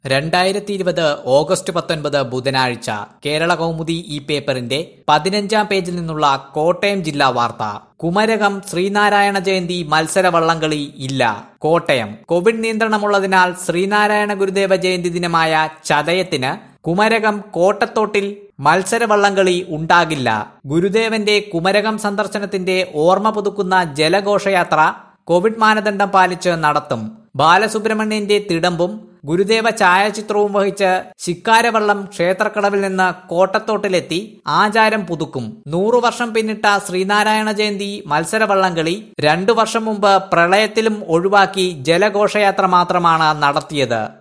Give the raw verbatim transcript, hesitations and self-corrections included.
രണ്ടായിരത്തി ഇരുപത് ഓഗസ്റ്റ് പത്തൊൻപത് ബുധനാഴ്ച കേരള കൗമുദി ഈ പേപ്പറിന്റെ പതിനഞ്ചാം പേജിൽ നിന്നുള്ള കോട്ടയം ജില്ലാ വാർത്ത. കുമരകം ശ്രീനാരായണ ജയന്തി മത്സര വള്ളംകളി ഇല്ല. കോട്ടയം. കോവിഡ് നിയന്ത്രണമുള്ളതിനാൽ ശ്രീനാരായണ ഗുരുദേവ ജയന്തി ദിനമായ ചതയത്തിന് കുമരകം കോട്ടത്തോട്ടിൽ മത്സര വള്ളംകളി ഉണ്ടാകില്ല. ഗുരുദേവന്റെ കുമരകം സന്ദർശനത്തിന്റെ ഓർമ്മ പുതുക്കുന്ന ജലഘോഷയാത്ര കോവിഡ് മാനദണ്ഡം പാലിച്ച് നടത്തും. ബാലസുബ്രഹ്മണ്യന്റെ തിടമ്പും ഗുരുദേവ ഛായാചിത്രവും വഹിച്ച് ശിക്കാരവള്ളം ക്ഷേത്രക്കടവിൽ നിന്ന് കോട്ടത്തോട്ടിലെത്തി ആചാരം പുതുക്കും. നൂറു വർഷം പിന്നിട്ട ശ്രീനാരായണ ജയന്തി മത്സര വള്ളംകളി രണ്ടു വർഷം മുമ്പ് പ്രളയത്തിലും ഒഴിവാക്കി ജലഘോഷയാത്ര മാത്രമാണ് നടത്തിയത്.